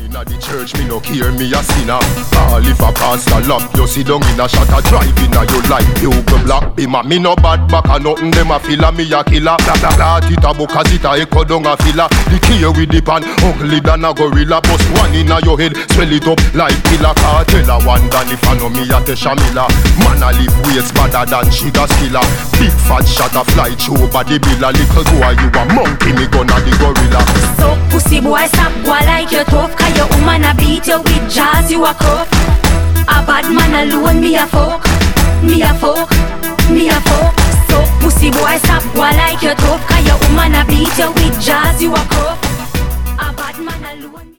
Inna the church, me no care, me a sinner. All if a pastor love you, sit down in a shot a drive inna your life. You go black bima, me no bad back a nothing. Them a filler, me a killer. Blah blah blah, it a book as it a echo down a filler. The key with the pan, ugly than a gorilla. Bust one inna your head, swell it up like killer. Cartel a one than if I know me a Tesha Miller. Man a live ways badder than sugar skiller. Big fat shot a fly through body bill. A little boy you a monkey, me gonna the gorilla. So pussy boy stop boy like you tough. Cause your woman a beat you with jazz, you a cuff. A bad man alone, me a fuck. Me a fuck, me a fuck. So pussy boy stop boy like you tough. Cause your woman a beat you with jazz, you a cuff.